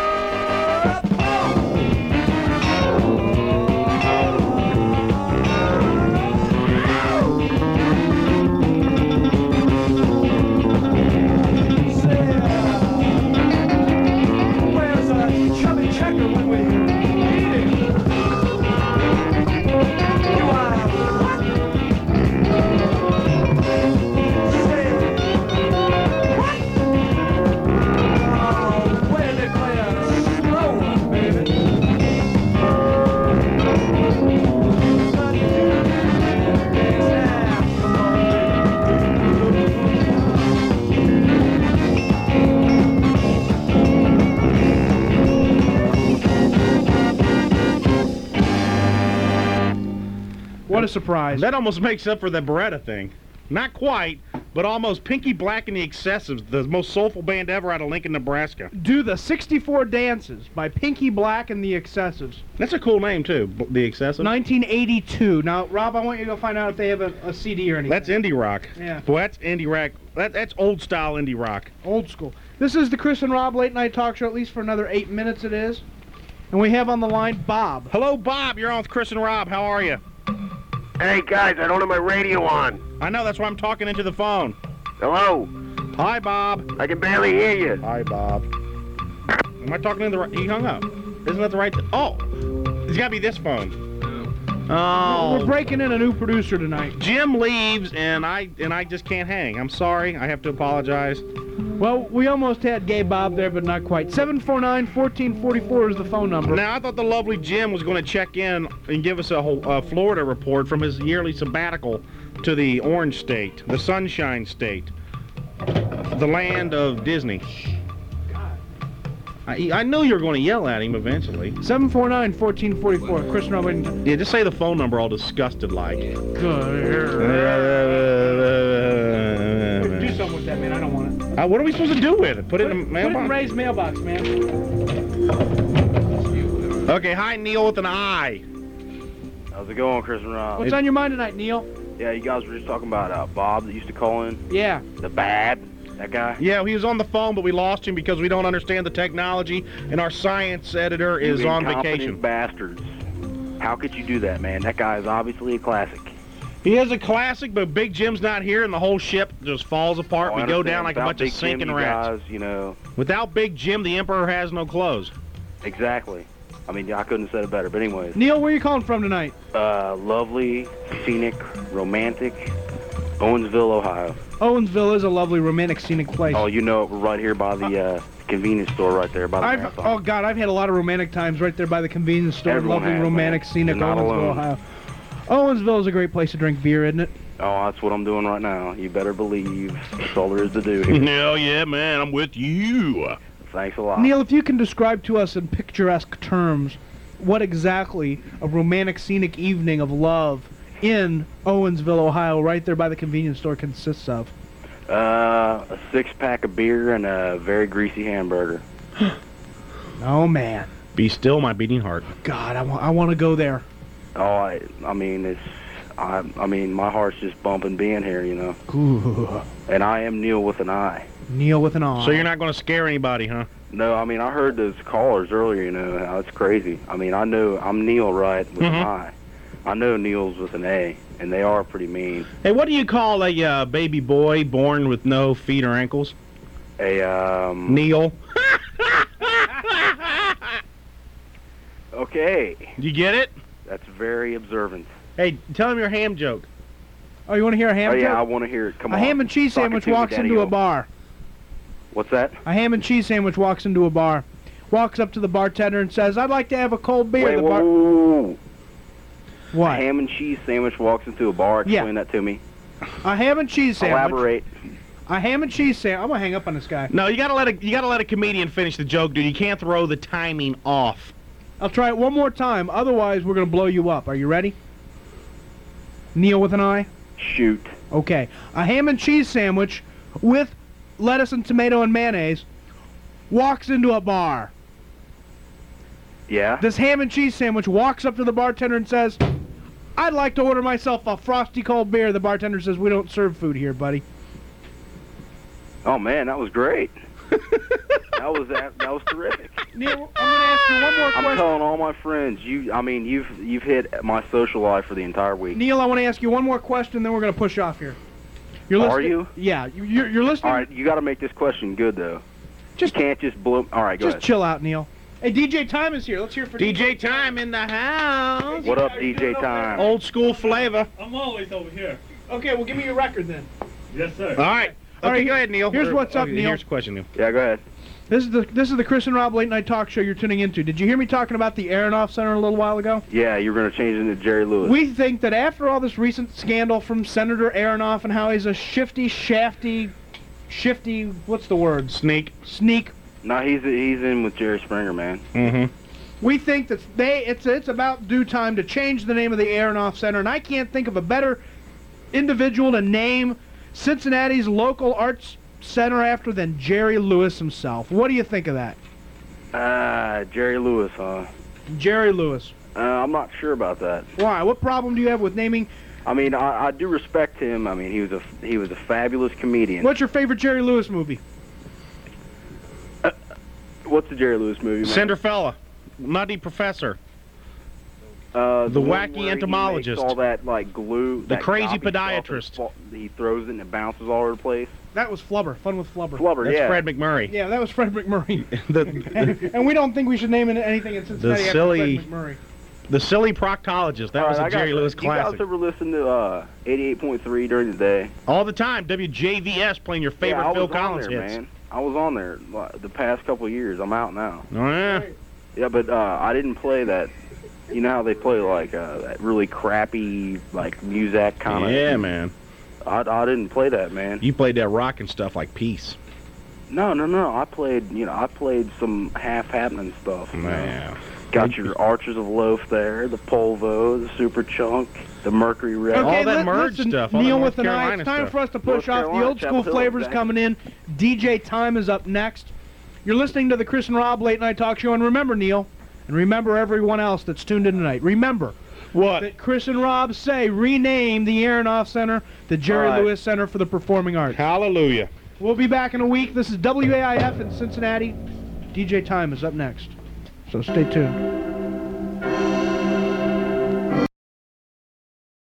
Where's a chubby checker when we eat it? Do I what? Say what? Oh, where they play a slow one, baby. What a surprise. That almost makes up for the Beretta thing. Not quite, but almost. Pinky Black and the Excessives, the most soulful band ever out of Lincoln, Nebraska. Do the 64 Dances by Pinky Black and the Excessives. That's a cool name, too, the Excessives. 1982. Now, Rob, I want you to go find out if they have a CD or anything. That's indie rock. Yeah. Boy, that's indie rock. That's old-style indie rock. Old school. This is the Chris and Rob Late Night Talk Show, at least for another 8 minutes it is. And we have on the line Bob. Hello, Bob. You're on with Chris and Rob. How are you? Hey, guys, I don't have my radio on. I know, that's why I'm talking into the phone. Hello? Hi, Bob. I can barely hear you. Hi, Bob. Am I talking in the right... He hung up. Isn't that the right... Oh! It's got to be this phone. Oh. We're breaking in a new producer tonight. Jim leaves, and I just can't hang. I'm sorry. I have to apologize. Well, we almost had Gay Bob there, but not quite. 749-1444 is the phone number. Now, I thought the lovely Jim was going to check in and give us a Florida report from his yearly sabbatical to the Orange State, the Sunshine State, the land of Disney. I knew you were going to yell at him eventually. 749-1444. Chris and Robin. Yeah, just say the phone number all disgusted like. Do something with that, man. I don't want it. What are we supposed to do with it? Put it in a mailbox? Put it in Ray's mailbox, man. Okay, hi, Neil with an I. How's it going, Chris and Rob? What's on your mind tonight, Neil? Yeah, you guys were just talking about Bob that used to call in. Yeah. The Bab. That guy? Yeah, he was on the phone, but we lost him because we don't understand the technology, and our science editor is You on incompetent vacation. bastards. How could you do that, man? That guy is obviously a classic. He is a classic, but Big Jim's not here, and the whole ship just falls apart. Oh, We I go understand. down like a Without bunch of Big Jim, sinking you rats. guys, you know. Without Big Jim, the Emperor has no clothes. Exactly. I mean, I couldn't have said it better. But anyways, Neil, where are you calling from tonight? lovely, scenic, romantic, Owensville, Ohio. Owensville is a lovely, romantic, scenic place. Oh, you know it. We're right here by the convenience store right there by the marathon. Oh, God, I've had a lot of romantic times right there by the convenience store. Everyone Lovely, has, romantic, man. scenic You're not Owensville, alone. Ohio. Owensville is a great place to drink beer, isn't it? Oh, that's what I'm doing right now. You better believe. That's all there is to do here. Hell yeah, man, I'm with you. Thanks a lot. Neil, if you can describe to us in picturesque terms what exactly a romantic, scenic evening of love in Owensville, Ohio, right there by the convenience store consists of. A 6-pack of beer and a very greasy hamburger. Oh, man. Be still, my beating heart. God, I want to go there. Oh, I mean, I mean, my heart's just bumping being here, you know. Ooh. And I am Neil with an I. Neil with an I. So you're not going to scare anybody, huh? No, I mean, I heard those callers earlier, you know, how it's crazy. I mean, I know I'm Neil, right, with an I. I know Neil's with an A, and they are pretty mean. Hey, what do you call a baby boy born with no feet or ankles? Neil. Okay. You get it? That's very observant. Hey, tell him your ham joke. Oh, you want to hear a ham Oh, yeah, joke? I want to hear it. Come A on. ham and cheese Talk it sandwich to me, walks into Daddy-O. a bar. What's that? A ham and cheese sandwich walks into a bar. Walks up to the bartender and says, "I'd like to have a cold beer." Wait, The whoa. What? A ham and cheese sandwich walks into a bar. Explain that to me. A ham and cheese sandwich. Elaborate. A ham and cheese sandwich. I'm gonna hang up on this guy. No, you gotta let a comedian finish the joke, dude. You can't throw the timing off. I'll try it one more time. Otherwise, we're gonna blow you up. Are you ready? Neil with an I. Shoot. Okay. A ham and cheese sandwich with lettuce and tomato and mayonnaise walks into a bar. Yeah? This ham and cheese sandwich walks up to the bartender and says, "I'd like to order myself a frosty cold beer." The bartender says, "We don't serve food here, buddy." Oh, man, that was great. that was terrific. Neil, I'm going to ask you one more I'm question. telling all my friends, you've hit my social life for the entire week. Neil, I want to ask you one more question, then we're going to push off here. You're Are listening? you? Yeah, you're listening. All right, you got to make this question good, though. You can't just blow... All right, go Just ahead. chill out, Neil. Hey, DJ Time is here. Let's hear for DJ Time in the house. What up, DJ Time? Old school flavor. I'm always over here. Okay, well, give me your record then. Yes, sir. All right. All Okay, right, go ahead, Neil. here's what's up, Neil. Here's the question, Neil. Yeah, go ahead. This is the Chris and Rob Late Night Talk Show you're tuning into. Did you hear me talking about the Aronoff Center a little while ago? Yeah, you're going to change it into Jerry Lewis. We think that after all this recent scandal from Senator Aronoff and how he's a shifty, what's the word? Sneak. No, he's in with Jerry Springer, man. Mm-hmm. We think that it's about due time to change the name of the Aronoff Center, and I can't think of a better individual to name Cincinnati's local arts center after than Jerry Lewis himself. What do you think of that? Jerry Lewis, huh? Jerry Lewis. I'm not sure about that. Why? What problem do you have with naming? I mean, I do respect him. I mean, he was a fabulous comedian. What's your favorite Jerry Lewis movie? What's the Jerry Lewis movie, man? Cinderfella. Nutty Professor. The The one wacky where entomologist. He makes all that like glue. The that crazy copy stuff podiatrist. and he throws it and it bounces all over the place. That was Flubber. Fun with Flubber. Flubber, That's yeah. Fred McMurray. Yeah, that was Fred McMurray. The and we don't think we should name anything in Cincinnati silly- after Fred McMurray. the silly proctologist. That All was right, a I got Jerry you. Lewis You guys classic. ever listen to 88.3 during the day? All the time. WJVS playing your favorite yeah, I Phil was on Collins there, hits. man. I was on there the past couple of years. I'm out now. Oh yeah. Yeah, but I didn't play that. You know how they play like that really crappy like Muzak kind of. Yeah, man. I didn't play that, man. You played that rock and stuff like Peace. No. I played some half-happening stuff. you know. Man. Got your Archers of Loaf there, the Polvo, the Super Chunk, the Mercury Red. Okay, all that merge listen, stuff. All Neil that with North an eye. Carolina It's time stuff. for us to push North off. The Carolina, old school Chapel Hill, flavors exactly. coming in. DJ Time is up next. You're listening to the Chris and Rob Late Night Talk Show, and remember, Neil, and remember everyone else that's tuned in tonight. Remember what that Chris and Rob say. Rename the Aronoff Center the Jerry All right. Lewis Center for the Performing Arts. Hallelujah. We'll be back in a week. This is WAIF in Cincinnati. DJ Time is up next. So stay tuned.